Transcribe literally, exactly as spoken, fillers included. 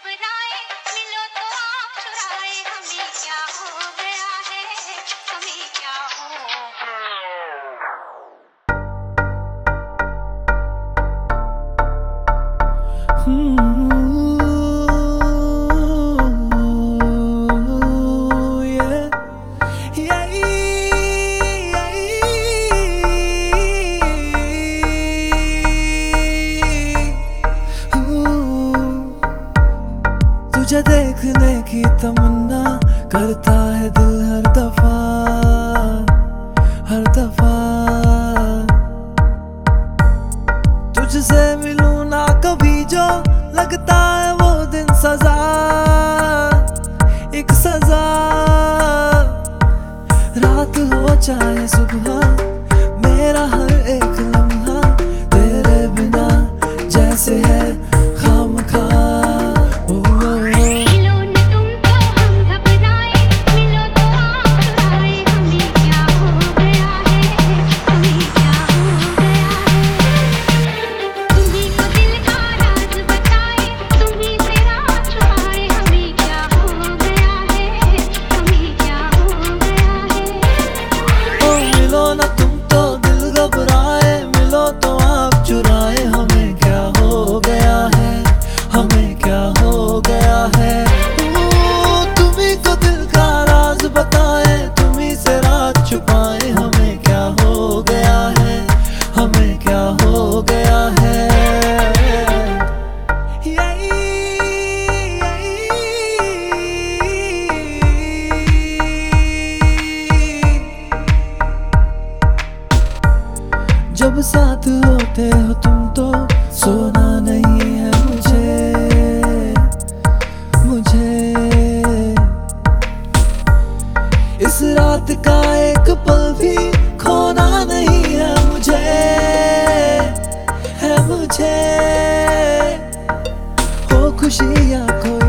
घबराए, मिलो तो आप चुराए, हमें क्या हो गया है, हमें क्या हो तुझे देखने की तमन्ना करता है दिल हर दफा, हर दफा। तुझसे मिलूं ना कभी जो लगता है वो दिन सजा, एक सजा। रात हो चाहे सुबह, मेरा हर एक लम्हा तेरे बिना जैसे है खामखा। जब साथ होते हो तुम तो सोना नहीं है मुझे, मुझे। इस रात का एक पल भी खोना नहीं है मुझे, है मुझे। हो खुशी या खोई